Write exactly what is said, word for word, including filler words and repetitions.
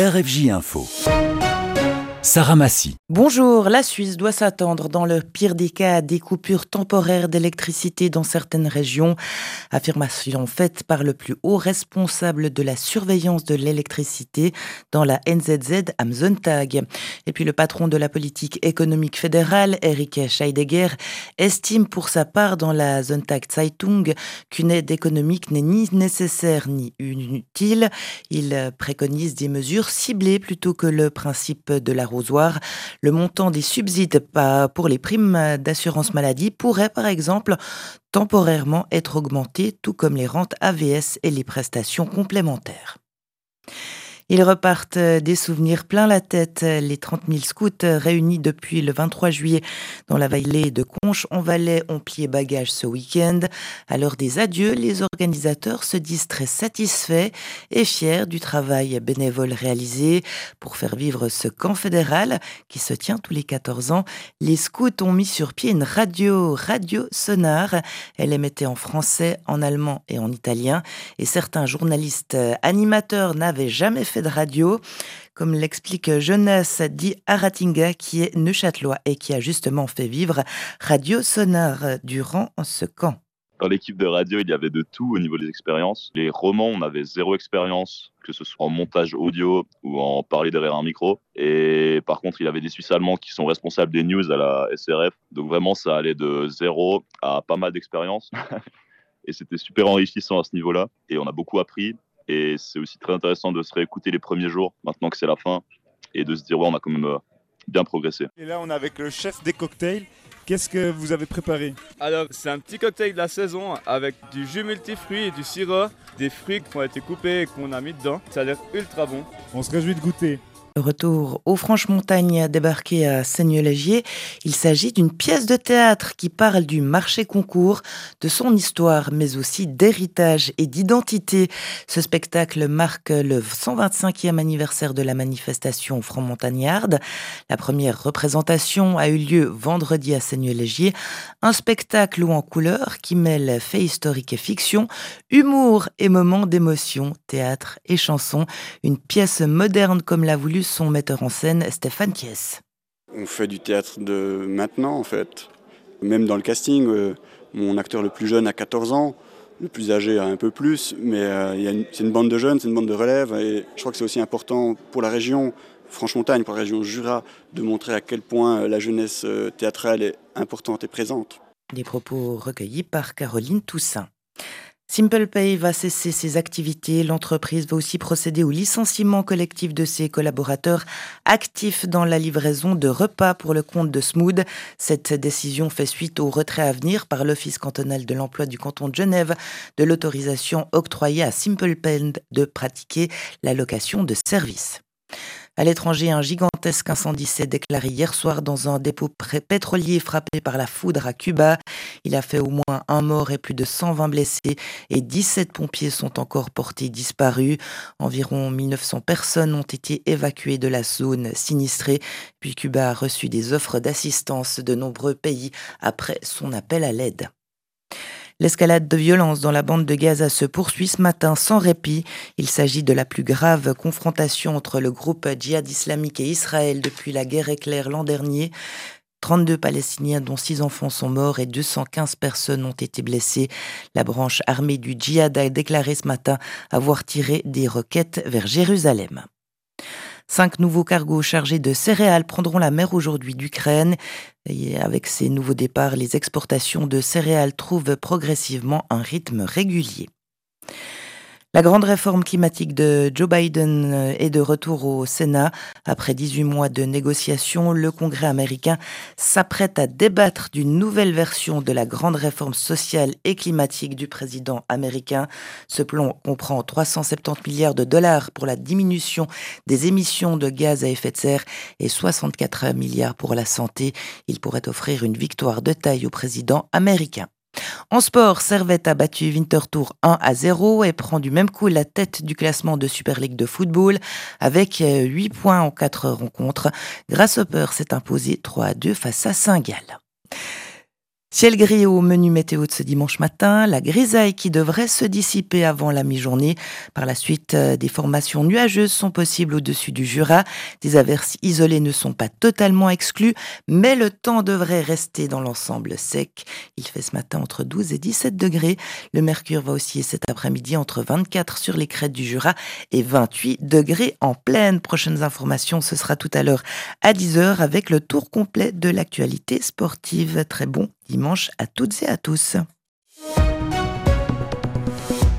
R F J Info. Sarah Massy. Bonjour, la Suisse doit s'attendre dans le pire des cas à des coupures temporaires d'électricité dans certaines régions. Affirmation faite par le plus haut responsable de la surveillance de l'électricité dans la N Z Z am Sonntag. Et puis le patron de la politique économique fédérale, Eric Scheidegger, estime pour sa part dans la Sonntag Zeitung qu'une aide économique n'est ni nécessaire ni inutile. Il préconise des mesures ciblées plutôt que le principe de l'arrosoir. Le montant des subsides pour les primes d'assurance maladie pourrait par exemple temporairement être augmenté, tout comme les rentes A V S et les prestations complémentaires. Ils repartent des souvenirs plein la tête. Les trente mille scouts réunis depuis le vingt-trois juillet dans la vallée de Conches-en-Valais ont plié bagages ce week-end. À l'heure des adieux, les organisateurs se disent très satisfaits et fiers du travail bénévole réalisé. Pour faire vivre ce camp fédéral qui se tient tous les quatorze ans, les scouts ont mis sur pied une radio, Radio Sonar. Elle émettait en français, en allemand et en italien. Et certains journalistes animateurs n'avaient jamais fait de radio, comme l'explique Jonas Di Aratinga, qui est neuchâtelois et qui a justement fait vivre Radio Sonar durant ce camp. Dans l'équipe de radio, il y avait de tout au niveau des expériences. Les romans, on avait zéro expérience, que ce soit en montage audio ou en parler derrière un micro. Et par contre, il y avait des Suisses allemands qui sont responsables des news à la S R F. Donc vraiment, ça allait de zéro à pas mal d'expérience. Et c'était super enrichissant à ce niveau-là. Et on a beaucoup appris. Et c'est aussi très intéressant de se réécouter les premiers jours, maintenant que c'est la fin, et de se dire, ouais, on a quand même bien progressé. Et là, on est avec le chef des cocktails. Qu'est-ce que vous avez préparé ? Alors, c'est un petit cocktail de la saison avec du jus multifruits et du sirop, des fruits qui ont été coupés et qu'on a mis dedans. Ça a l'air ultra bon. On se réjouit de goûter. Retour aux Franches-Montagnes débarqué à Seigneur-Légier. Il s'agit d'une pièce de théâtre qui parle du marché concours, de son histoire, mais aussi d'héritage et d'identité. Ce spectacle marque le cent vingt-cinquième anniversaire de la manifestation franc-montagnarde. La première représentation a eu lieu vendredi à Seigneur-Légier. Un spectacle haut en couleur qui mêle faits historiques et fiction, humour et moments d'émotion, théâtre et chansons. Une pièce moderne comme l'a voulu son metteur en scène, Stéphane Thiès. On fait du théâtre de maintenant en fait. Même dans le casting, euh, mon acteur le plus jeune a quatorze ans, le plus âgé a un peu plus, mais euh, y a une, c'est une bande de jeunes, c'est une bande de relève et je crois que c'est aussi important pour la région Franche-Montagne, pour la région Jura, de montrer à quel point la jeunesse théâtrale est importante et présente. Des propos recueillis par Caroline Toussaint. SimplePay va cesser ses activités. L'entreprise va aussi procéder au licenciement collectif de ses collaborateurs actifs dans la livraison de repas pour le compte de Smood. Cette décision fait suite au retrait à venir par l'Office cantonal de l'emploi du canton de Genève de l'autorisation octroyée à SimplePay de pratiquer la location de services. À l'étranger, un gigantesque incendie s'est déclaré hier soir dans un dépôt pétrolier frappé par la foudre à Cuba. Il a fait au moins un mort et plus de cent vingt blessés et dix-sept pompiers sont encore portés disparus. Environ mille neuf cents personnes ont été évacuées de la zone sinistrée. Puis Cuba a reçu des offres d'assistance de nombreux pays après son appel à l'aide. L'escalade de violence dans la bande de Gaza se poursuit ce matin sans répit. Il s'agit de la plus grave confrontation entre le groupe djihad islamique et Israël depuis la guerre éclair l'an dernier. trente-deux Palestiniens dont six enfants sont morts et deux cent quinze personnes ont été blessées. La branche armée du djihad a déclaré ce matin avoir tiré des roquettes vers Jérusalem. Cinq nouveaux cargos chargés de céréales prendront la mer aujourd'hui d'Ukraine. Et avec ces nouveaux départs, les exportations de céréales trouvent progressivement un rythme régulier. La grande réforme climatique de Joe Biden est de retour au Sénat. Après dix-huit mois de négociations, le Congrès américain s'apprête à débattre d'une nouvelle version de la grande réforme sociale et climatique du président américain. Ce plan comprend trois cent soixante-dix milliards de dollars pour la diminution des émissions de gaz à effet de serre et soixante-quatre milliards pour la santé. Il pourrait offrir une victoire de taille au président américain. En sport, Servette a battu Winterthur un à zéro et prend du même coup la tête du classement de Super League de football avec huit points en quatre rencontres. Grasshopper s'est imposé trois à deux face à Saint-Gall. Ciel gris au menu météo de ce dimanche matin, la grisaille qui devrait se dissiper avant la mi-journée. Par la suite, des formations nuageuses sont possibles au-dessus du Jura. Des averses isolées ne sont pas totalement exclues, mais le temps devrait rester dans l'ensemble sec. Il fait ce matin entre douze et dix-sept degrés. Le mercure va osciller cet après-midi entre vingt-quatre sur les crêtes du Jura et vingt-huit degrés en plaine. Prochaines informations, ce sera tout à l'heure à dix heures avec le tour complet de l'actualité sportive. Très bon dimanche à toutes et à tous.